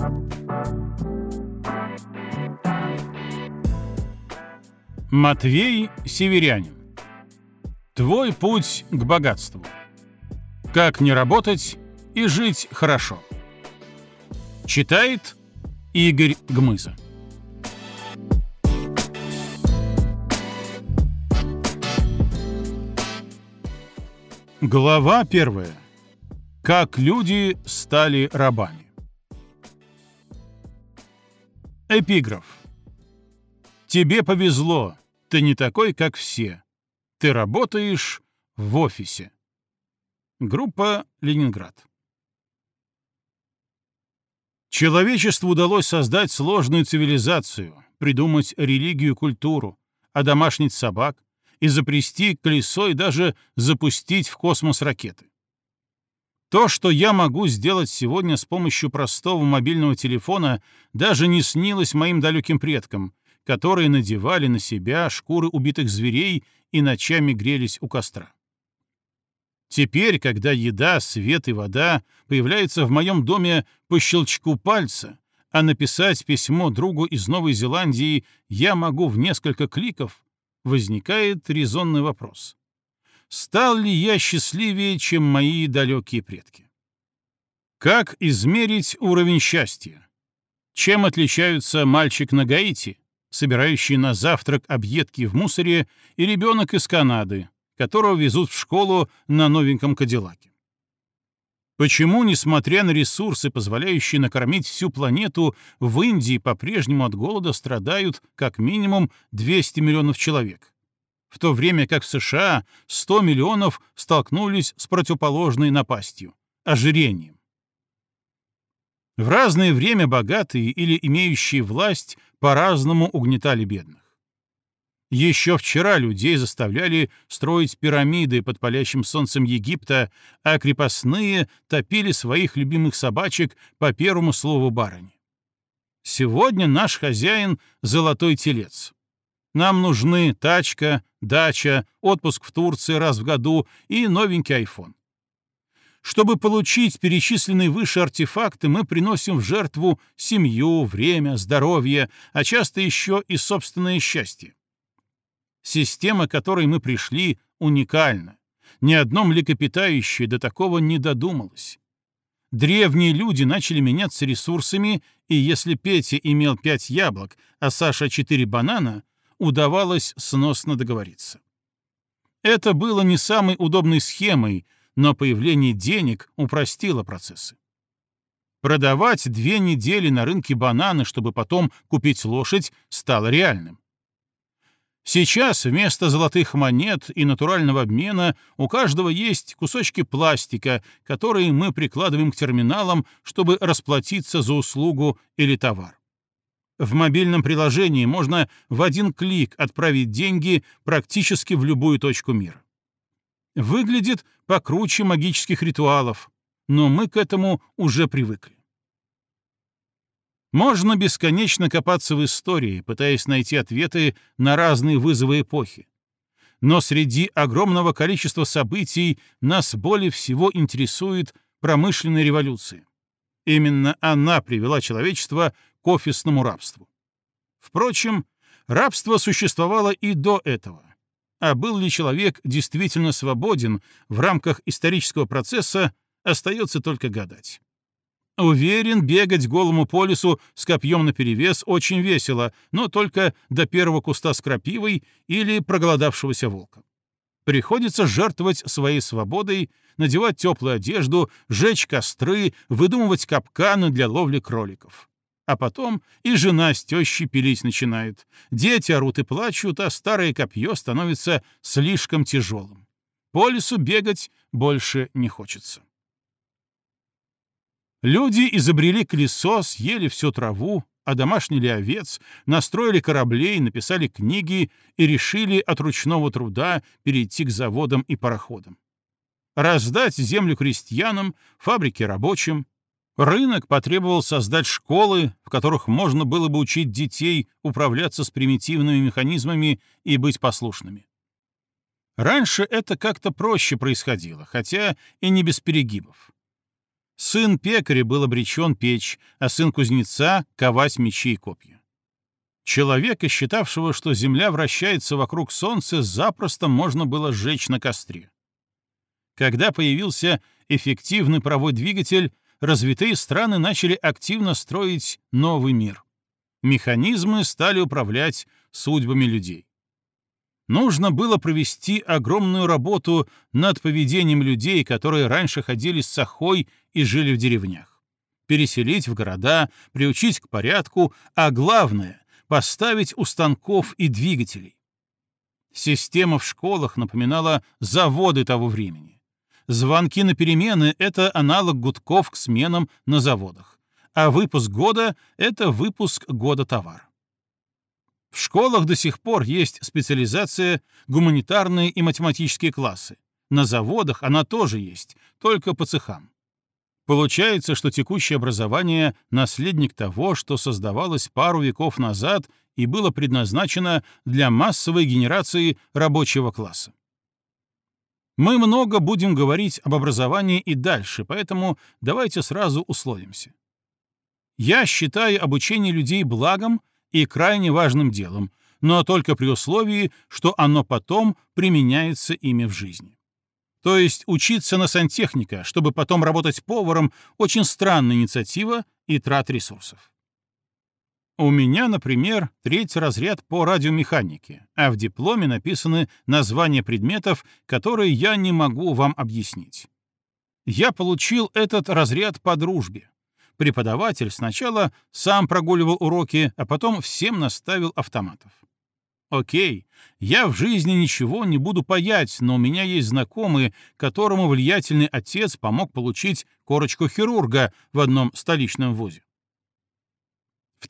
Матвей Северянин. Твой путь к богатству. Как не работать и жить хорошо. Читает Игорь Гмыза. Глава 1. Как люди стали рабами. Эпиграф. Тебе повезло, ты не такой, как все. Ты работаешь в офисе. Группа «Ленинград». Человечеству удалось создать сложную цивилизацию, придумать религию, культуру, одомашнить собак, изобрести колесо и даже запустить в космос ракеты. То, что я могу сделать сегодня с помощью простого мобильного телефона, даже не снилось моим далеким предкам, которые надевали на себя шкуры убитых зверей и ночами грелись у костра. Теперь, когда еда, свет и вода появляются в моем доме по щелчку пальца, а написать письмо другу из Новой Зеландии я могу в несколько кликов, возникает резонный вопрос. Стал ли я счастливее, чем мои далекие предки? Как измерить уровень счастья? Чем отличаются мальчик на Гаити, собирающий на завтрак объедки в мусоре, и ребенок из Канады, которого везут в школу на новеньком Кадиллаке? Почему, несмотря на ресурсы, позволяющие накормить всю планету, в Индии по-прежнему от голода страдают как минимум 200 миллионов человек, в то время как в США 100 миллионов столкнулись с противоположной напастью — ожирением? В разное время богатые или имеющие власть по-разному угнетали бедных. Еще вчера людей заставляли строить пирамиды под палящим солнцем Египта, а крепостные топили своих любимых собачек по первому слову барыни. Сегодня наш хозяин — золотой телец. Нам нужны тачка, дача, отпуск в Турции раз в году и новенький айфон. Чтобы получить перечисленные выше артефакты, мы приносим в жертву семью, время, здоровье, а часто еще и собственное счастье. Система, к которой мы пришли, уникальна. Ни одно млекопитающее до такого не додумалось. Древние люди начали меняться ресурсами, и если Петя имел 5 яблок, а Саша 4 банана, удавалось сносно договориться. Это было не самой удобной схемой, но появление денег упростило процессы. Продавать 2 недели на рынке бананы, чтобы потом купить лошадь, стало реальным. Сейчас вместо золотых монет и натурального обмена у каждого есть кусочки пластика, которые мы прикладываем к терминалам, чтобы расплатиться за услугу или товар. В мобильном приложении можно в один клик отправить деньги практически в любую точку мира. Выглядит покруче магических ритуалов, но мы к этому уже привыкли. Можно бесконечно копаться в истории, пытаясь найти ответы на разные вызовы эпохи. Но среди огромного количества событий нас более всего интересует промышленная революция. Именно она привела человечество к офисному рабству. Впрочем, рабство существовало и до этого. А был ли человек действительно свободен в рамках исторического процесса, остается только гадать. Уверен, бегать голому по лесу с копьем наперевес очень весело, но только до первого куста с крапивой или проголодавшегося волка. Приходится жертвовать своей свободой, надевать теплую одежду, жечь костры, выдумывать капканы для ловли кроликов. А потом и жена с тещей пилить начинает. Дети орут и плачут, а старое копье становится слишком тяжелым. По лесу бегать больше не хочется. Люди изобрели колесо, съели всю траву, одомашнили овец, настроили кораблей, написали книги и решили от ручного труда перейти к заводам и пароходам. Раздать землю крестьянам, фабрики рабочим. Рынок потребовал создать школы, в которых можно было бы учить детей управляться с примитивными механизмами и быть послушными. Раньше это как-то проще происходило, хотя и не без перегибов. Сын пекаря был обречен печь, а сын кузнеца — ковать мечи и копья. Человека, считавшего, что Земля вращается вокруг Солнца, запросто можно было сжечь на костре. Когда появился эффективный паровой двигатель, развитые страны начали активно строить новый мир. Механизмы стали управлять судьбами людей. Нужно было провести огромную работу над поведением людей, которые раньше ходили с сахой и жили в деревнях. Переселить в города, приучить к порядку, а главное — поставить у станков и двигателей. Система в школах напоминала заводы того времени. Звонки на перемены — это аналог гудков к сменам на заводах, а выпуск года — это выпуск года товара. В школах до сих пор есть специализация, гуманитарные и математические классы. На заводах она тоже есть, только по цехам. Получается, что текущее образование — наследник того, что создавалось пару веков назад и было предназначено для массовой генерации рабочего класса. Мы много будем говорить об образовании и дальше, поэтому давайте сразу условимся. Я считаю обучение людей благом и крайне важным делом, но только при условии, что оно потом применяется ими в жизни. То есть учиться на сантехника, чтобы потом работать поваром, очень странная инициатива и трат ресурсов. У меня, например, 3-й разряд по радиомеханике, а в дипломе написаны названия предметов, которые я не могу вам объяснить. Я получил этот разряд по дружбе. Преподаватель сначала сам прогуливал уроки, а потом всем наставил автоматов. Окей, я в жизни ничего не буду паять, но у меня есть знакомый, которому влиятельный отец помог получить корочку хирурга в одном столичном вузе. В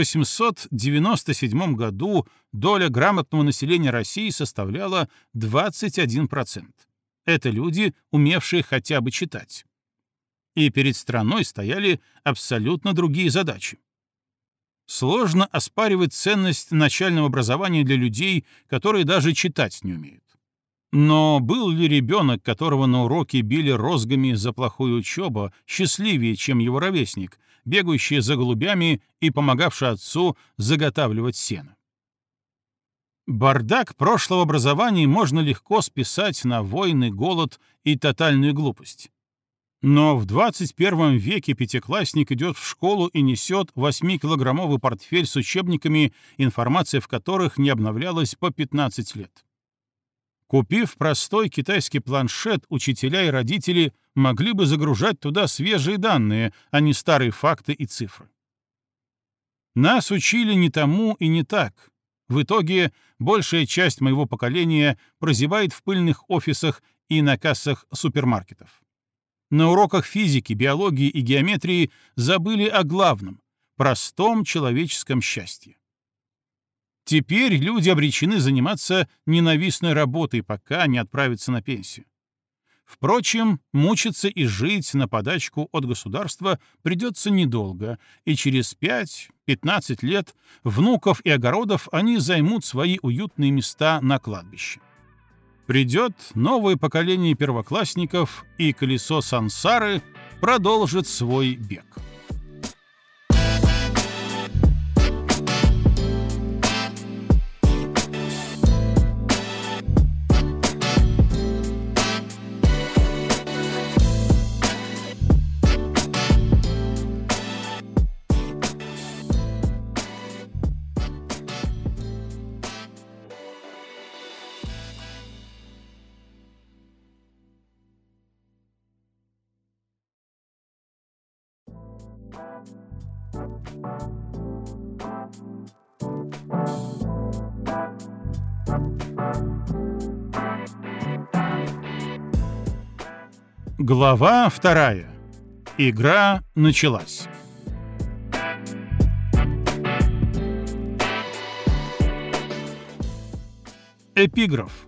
1897 году доля грамотного населения России составляла 21%. Это люди, умевшие хотя бы читать. И перед страной стояли абсолютно другие задачи. Сложно оспаривать ценность начального образования для людей, которые даже читать не умеют. Но был ли ребенок, которого на уроке били розгами за плохую учебу, счастливее, чем его ровесник, бегающий за голубями и помогавший отцу заготавливать сено? Бардак прошлого образования можно легко списать на войны, голод и тотальную глупость. Но в 21 веке пятиклассник идет в школу и несет 8-килограммовый портфель с учебниками, информация в которых не обновлялась по 15 лет. Купив простой китайский планшет, учителя и родители могли бы загружать туда свежие данные, а не старые факты и цифры. Нас учили не тому и не так. В итоге большая часть моего поколения прозябает в пыльных офисах и на кассах супермаркетов. На уроках физики, биологии и геометрии забыли о главном — простом человеческом счастье. Теперь люди обречены заниматься ненавистной работой, пока не отправятся на пенсию. Впрочем, мучиться и жить на подачку от государства придется недолго, и через 5-15 лет внуков и огородов они займут свои уютные места на кладбище. Придет новое поколение первоклассников, и колесо сансары продолжит свой бег. Глава 2. Игра началась. Эпиграф.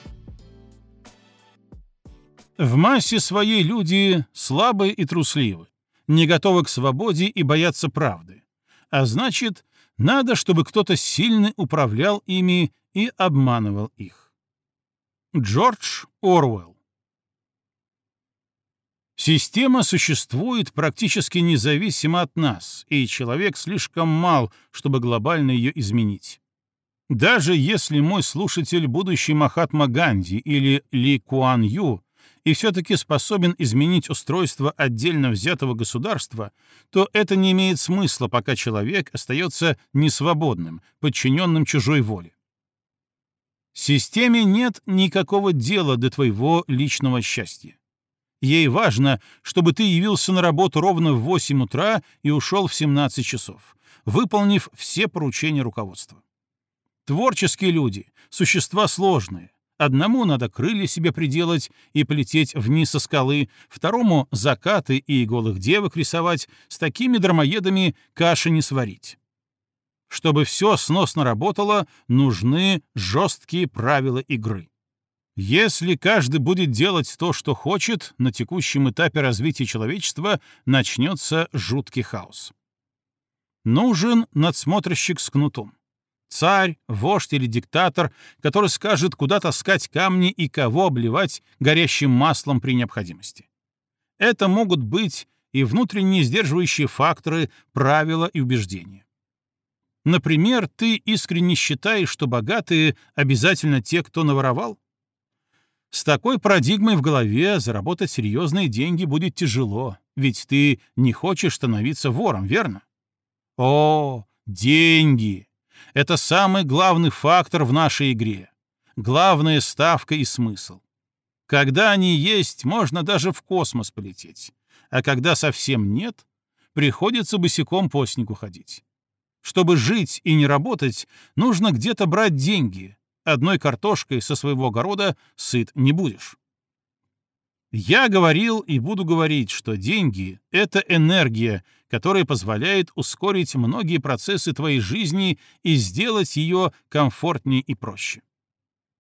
В массе своей люди слабы и трусливы, не готовы к свободе и боятся правды. А значит, надо, чтобы кто-то сильный управлял ими и обманывал их. Джордж Оруэлл. Система существует практически независимо от нас, и человек слишком мал, чтобы глобально ее изменить. Даже если мой слушатель — будущий Махатма Ганди или Ли Куан Ю, и все-таки способен изменить устройство отдельно взятого государства, то это не имеет смысла, пока человек остается несвободным, подчиненным чужой воле. Системе нет никакого дела до твоего личного счастья. Ей важно, чтобы ты явился на работу ровно в 8 утра и ушел в 17 часов, выполнив все поручения руководства. Творческие люди — существа сложные. Одному надо крылья себе приделать и полететь вниз со скалы, второму — закаты и голых девок рисовать, с такими дармоедами каши не сварить. Чтобы все сносно работало, нужны жесткие правила игры. Если каждый будет делать то, что хочет, на текущем этапе развития человечества начнется жуткий хаос. Нужен надсмотрщик с кнутом. Царь, вождь или диктатор, который скажет, куда таскать камни и кого обливать горящим маслом при необходимости. Это могут быть и внутренние сдерживающие факторы, правила и убеждения. Например, ты искренне считаешь, что богатые обязательно те, кто наворовал? С такой парадигмой в голове заработать серьезные деньги будет тяжело, ведь ты не хочешь становиться вором, верно? О, деньги! Это самый главный фактор в нашей игре. Главная ставка и смысл. Когда они есть, можно даже в космос полететь. А когда совсем нет, приходится босиком по снегу ходить. Чтобы жить и не работать, нужно где-то брать деньги. Одной картошкой со своего огорода сыт не будешь. Я говорил и буду говорить, что деньги — это энергия, которая позволяет ускорить многие процессы твоей жизни и сделать ее комфортнее и проще.